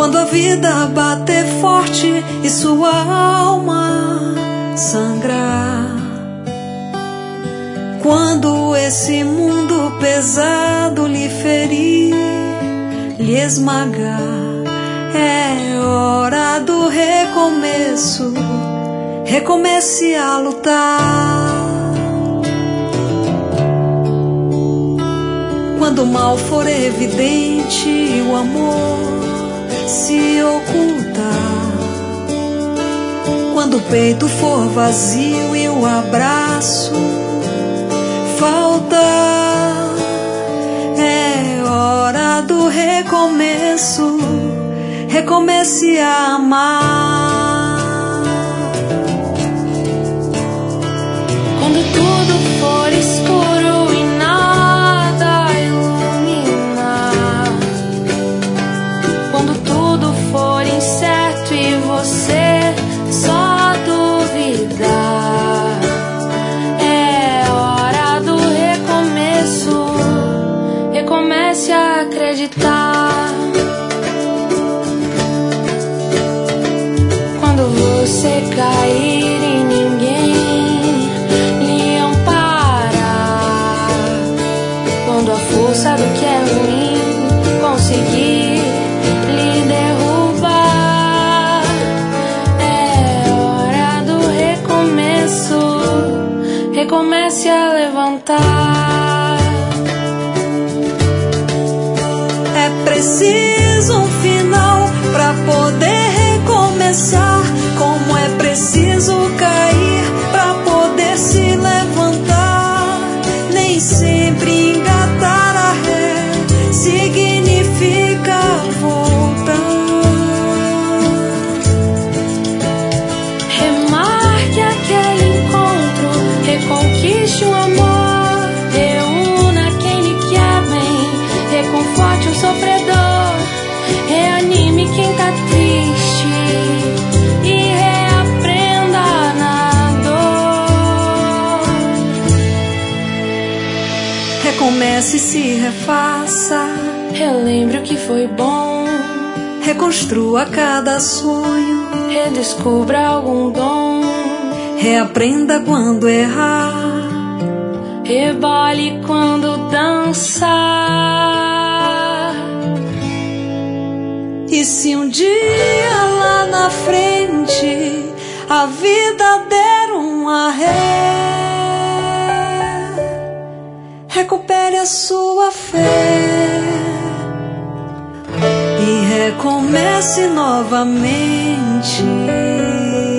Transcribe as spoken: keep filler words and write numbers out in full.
Quando a vida bater forte e sua alma sangrar, quando esse mundo pesado lhe ferir, lhe esmagar, é hora do recomeço. Recomece a lutar. Quando o mal for evidente e o amor se ocultar, quando o peito for vazio e o abraço faltar, é hora do recomeço. Recomece a amar. Quando tudo for escuro e nada iluminar, quando tudo for incerto e você só duvidar, é hora do recomeço. Recomece a acreditar. Quando você cair e ninguém lhe amparar, quando a força do que é ruim conseguir lhe derrubar, é hora do recomeço. Recomece a levantar. É preciso um final pra poder recomeçar, como é preciso cair pra poder se levantar. Nem sempre engatar a ré significa voltar. Remarque aquele encontro, reconquiste o amor, reúna quem lhe quer bem, reconforte o sofredor, reanime quem tá triste e reaprenda na dor. Recomece e se refaça, Relembre o que foi bom, reconstrua cada sonho, redescubra algum dom, reaprenda quando errar, rebole quando dançar. E se um dia lá na frente a vida der um arré, recupere a sua fé e recomece novamente.